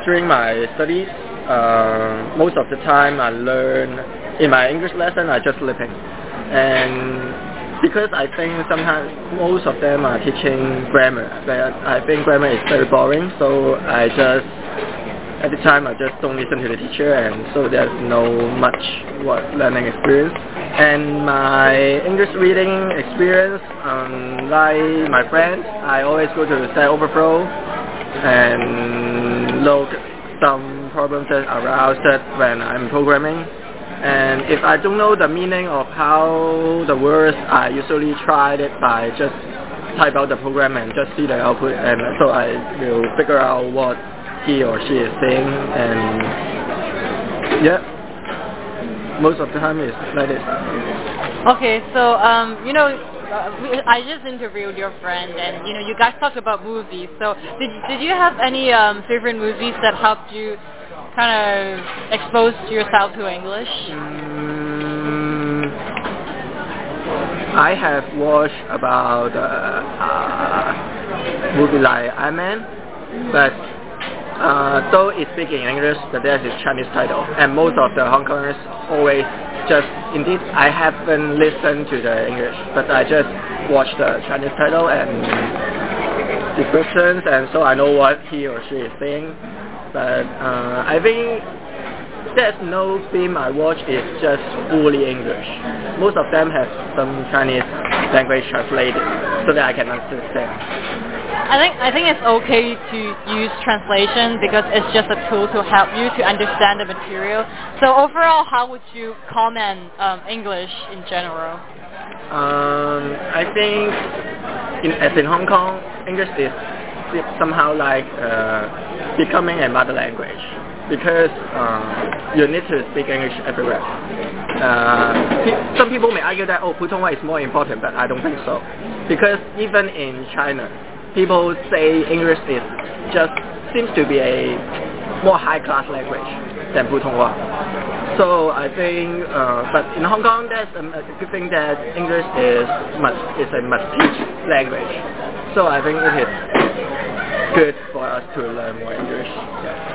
during my studies, most of the time I learn in my English lesson I just listening, and because I think sometimes most of them are teaching grammar, but I think grammar is very boring, so at the time I just don't listen to the teacher, and so there's no much learning experience. And my English reading experience, like my friends, I always go to Stack Overflow and look some problems that arise when I'm programming. And if I don't know the meaning of how the words, I usually try it by just type out the program and just see the output, and so I will figure out what he or she is saying, and yeah, most of the time it's like this. Okay, so I just interviewed your friend, and you guys talked about movies. So did you have any favorite movies that helped you kind of expose yourself to English? I have watched about movie like Iron Man, but though it's speaking English, but there's a Chinese title, and most of the Hong Kongers always indeed I haven't listened to the English, but I just watch the Chinese title and descriptions, and so I know what he or she is saying. But I think there's no film I watch is just fully English. Most of them have some Chinese language translated so that I can understand. I think it's okay to use translation because it's just a tool to help you to understand the material. So overall, how would you comment English in general? I think as in Hong Kong, English is somehow like becoming a mother language, because you need to speak English everywhere. Some people may argue that 普通话 is more important, but I don't think so, because even in China, people say English seems to be a more high-class language than 普通话. So I think, but in Hong Kong, there's a good thing that English is a must-teach language. So I think it is good for us to learn more English. Yeah.